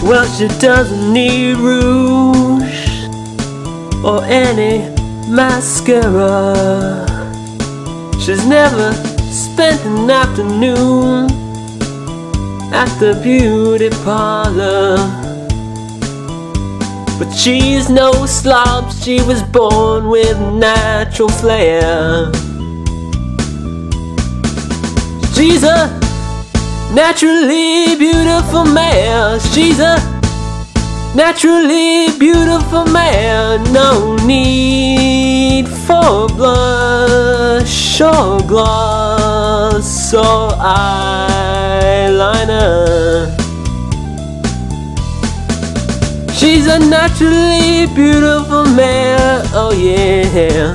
Well, she doesn't need rouge or any mascara. She's never spent an afternoon at the beauty parlor. But she's no slob, she was born with natural flair. She's a naturally beautiful man. She's a naturally beautiful man. No need for blush or gloss or eyeliner. She's a naturally beautiful man. Oh yeah.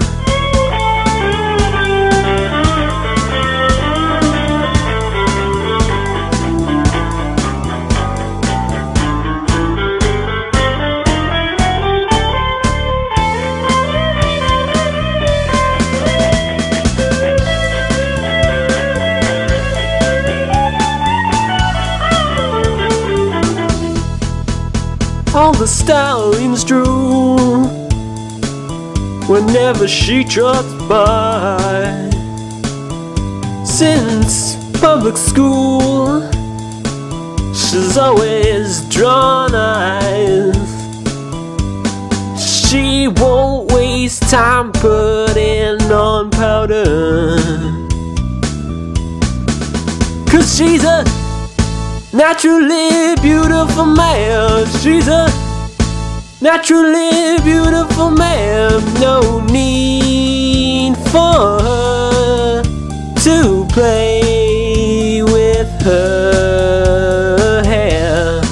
All the stallions drool whenever she drops by. Since public school, she's always drawn eyes. She won't waste time putting on powder, 'cause she's a naturally beautiful man. She's a naturally beautiful man. No need for her to play with her hair.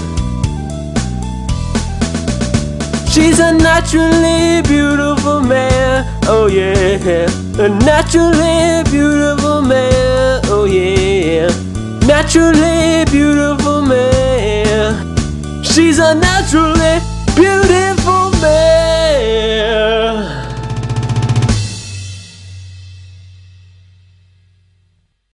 She's a naturally beautiful man. Oh yeah. A naturally beautiful man. Oh yeah. Naturally beautiful man. She's a naturally beautiful